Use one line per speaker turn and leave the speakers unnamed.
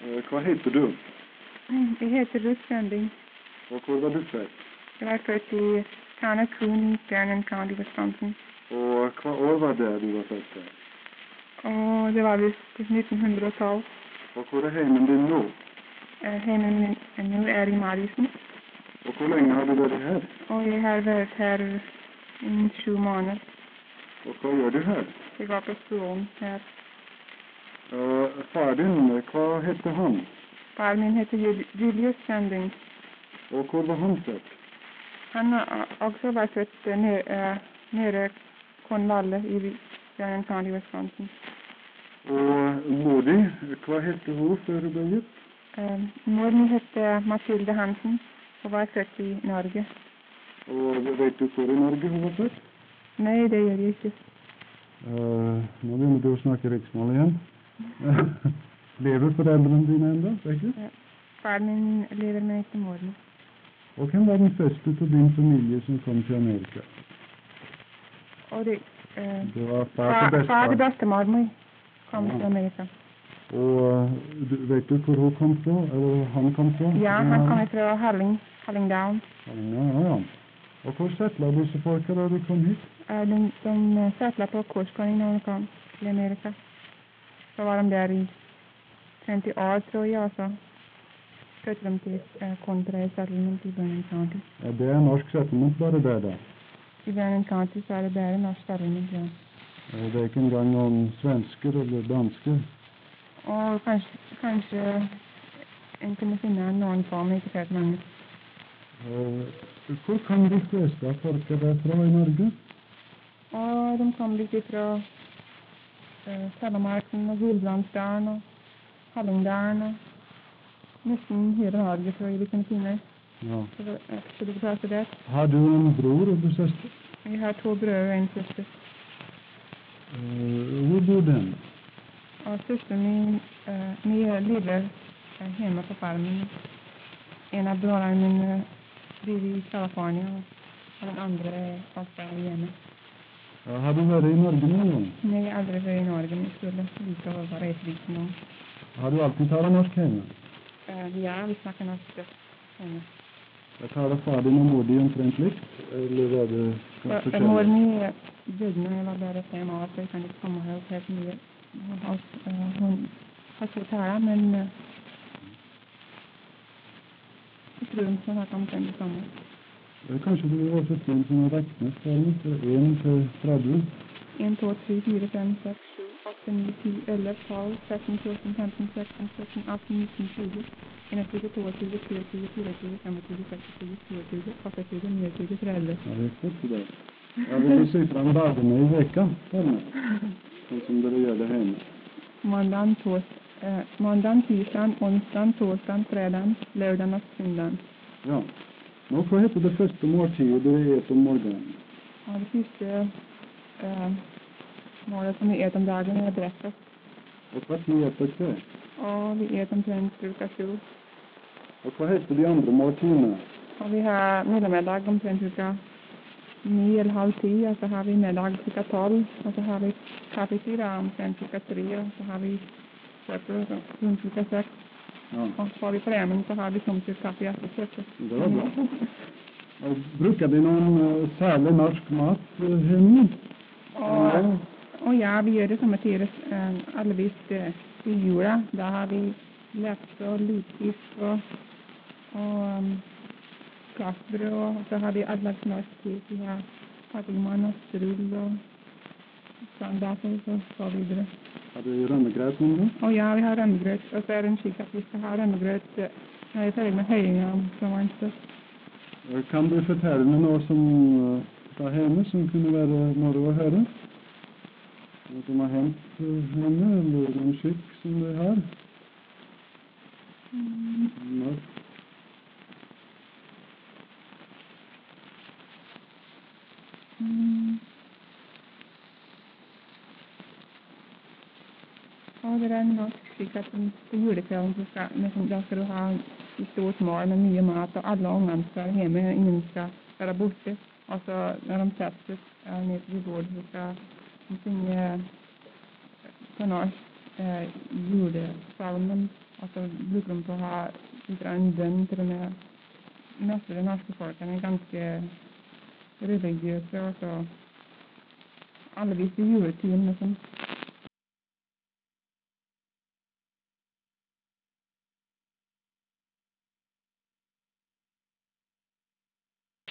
Hva heter du?
Jeg heter Ruth Sending.
Og hvor var du født?
Jeg var født i Tanacune, Vernon County, Wisconsin.
Og hva år var det du var født der?
Og det var visst 1912.
Og hvor er heimen din nå?
Heimen min nå er i Madison.
Og hvor lenge har du vært her?
Og jeg har vært her i 7 måneder.
Og hva gjør du her?
Jeg var på skolen her.
Far din, hva heter han?
Far min heter Julius Sending.
Og hvor var han født?
Han også var født nede Cornwall i Vernon County, Wisconsin.
Og mor di, hva heter hun før hun ble gift?
Mor min heter Mathilde Hansen og var født i Norge.
Og vet du hvor i Norge hun var født?
Nei, det gjør jeg ikke.
Nå begynner du å snakke riksmål igjen. Lever foreldrene dine enda, ikke?
Ja. Far min lever med ikke mor min.
Og hvem var den første til din familie som kom til Amerika?
Og det
var far til
bestemor min kom til Amerika.
Og vet du hvor hun kom fra? Eller han kom fra?
Ja, han kom fra Hallingdal.
Ja. Og hvor settlet disse folka da de kom hit?
De settlet på Korsgården når de kom til Amerika. Så var de der i 20 år, tror jeg, og så flyttet de til Contra Settlement i Vernon County.
Ja, det er norsk settlement bare der da?
I Vernon County så er det bare norsk settlement, ja.
Det er ikke engang noen svensker eller dansker?
Og kanskje en kunne finne noen form, ikke sett mange.
Hvor kom de fleste av folka derfra i Norge?
Og de kom litt fra Telemarken og Gulbrandsdalen og Hallingdalen og nesten hele Norge, tror jeg de kunne finne.
Ja.
Så det var det.
Har du en bror og en søster?
Jeg har 2 brødre og en søster.
Hvor bor den?
Og søsteren min lever hjemme på farmen. En av brødrene mine bor i California, og den andre er også hjemme.
Har du vært i Norge noen gang?
Nei, jeg har aldri vært i Norge, men jeg skulle like å være reise dit noen.
Har du alltid tatt norsk hjemme?
Ja, vi snakker norsk hjemme.
Jeg taler far din og mor din omtrent likt, eller var det forskjellig?
Mor min døde når jeg var bare 5 år, så jeg kan ikke komme her helt mye. Hun har ikke talt, men jeg tror hun snakker omtrent det samme.
Kanskje du vil også til som en regnesform til 1 til 30? 1, 2, 3, 4, 5, 6, 7, 8, 9, 10, 11, 12, 13, 14, 15, 16, 17, 18, 19, 20, 21, 22, 23, 24, 25, 26, 27, 28, 29, 30. Ja, det er flott i dag. Ja, vil du si frem dagene i veka, sånn som dere gjør det hjemme?
Mandagen, tirsdagen, onsdagen, torsdagen, fredagen, lørdagen og søndagen.
Ja. Nå, hva heter det første måltidet dere et om morgenen?
Ja, det første målet som vi et om dagen er breakfast.
Og hva tid etter det?
Og vi et omtrent klokka 7.
Og hva heter de andre måltidene?
Og vi har middag omtrent klokka 9 eller halv 10, og så har vi middag klokka 12, og så har vi kaffetid omtrent klokka 3, og så har vi kjøpet rundt klokka 6.
Ja.
Og så har vi på remmen, så har vi tomtid kaffe etter kjøpet.
Det var bra. Og bruker de noen særlig norsk mat hjemme?
Og ja, vi gjør det samme tider, alle visst i jula. Da har vi lefse og lutfisk og glassbrød, og så har vi alle slags norsk tid. Vi har patilmann og strull og sandbaker og så videre.
Har du rømmegrøt noen gang?
Og ja, vi har rømmegrøt, og så er det en skikk at vi skal ha rømmegrøt når vi ferdig med høyinga fra vannsted.
Kan du fortelle meg noe som fra hjemme som kunne være moro å høre? Noe som har hendt hjemme, eller noen skikk som du har? Nei. Og det er nok slik at på julekvelden så skal du ha et stort mål med mye mat, og alle ungene skal hjemme, ingen skal være borte. Og så når de settes ned til bordet, så skal de synge på norsk julesalmen, og
Og så bruker de på å ha litt en bønn til og med. Mest av det norske folkene er ganske religiøse, og så alle viser juletiden og sånn.